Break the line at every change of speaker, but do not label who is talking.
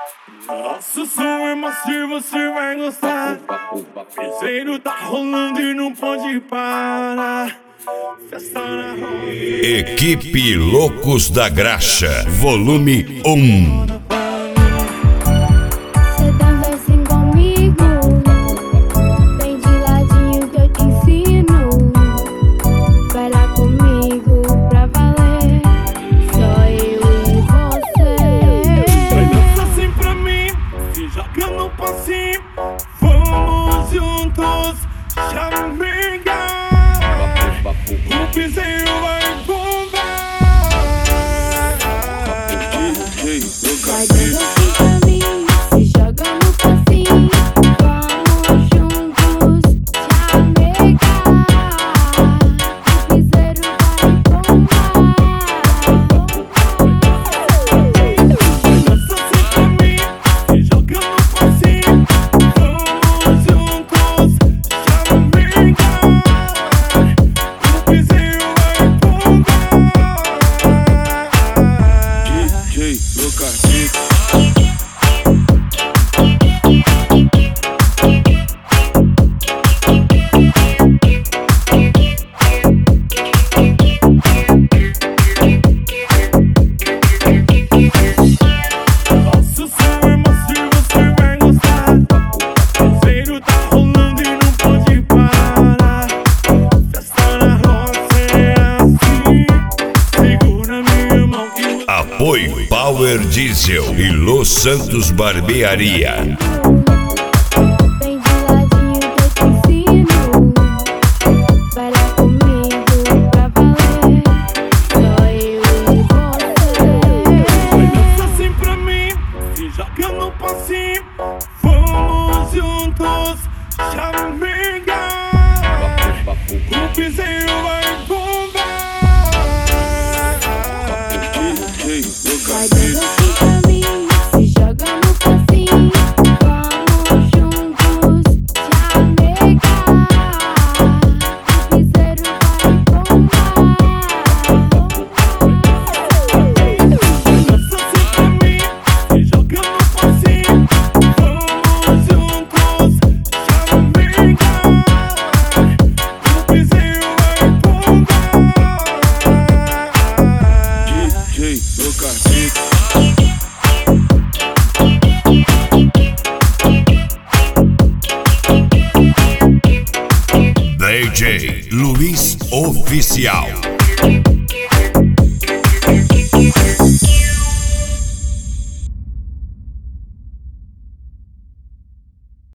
Nosso som é macio, você vai gostar. Piseiro tá rolando e não pode parar. Festa na rua.
Equipe Loucos da Graxa, volume 1.
Cê dança assim comigo, vem de ladinho que eu te ensino. Vai lá comigo pra valer, só eu e você.
Vai dançar assim pra mim, se joga no passinho. Vamos juntos, chamingar. O piseiro vai bombar.
Vai dançar assim pra mim, se joga no passinho. Vamos juntos, chamegar. O piseiro vai bombar.
Vai dançar assim pra mim, se joga no passinho. Vamos juntos, chamingar. O piseiro vai bombar. DJ Lucas. Nosso som é macio, você vai gostar. Piseiro tá rolando e não pode parar. Festa na roça é assim. Segura minha mão que
Apoio Power Diesel e Los Santos Barbearia.
Vem de ladinho que eu te ensino. Vai lá comigo pra valer, só eu e você.
vai dançar assim pra mim, se joga no passinho. Vamos juntos, chamingar. O piseiro vai bombar.
Vai dançar assim pra mim, se joga no passinho. Vamos juntos, chamegar. O piseiro vai bombar.
Vai dançar assim pra mim, se joga no passinho. Vamos juntos, chamingar. O piseiro vai bombar. DJ Lucas.
DJ Luiz Oficial.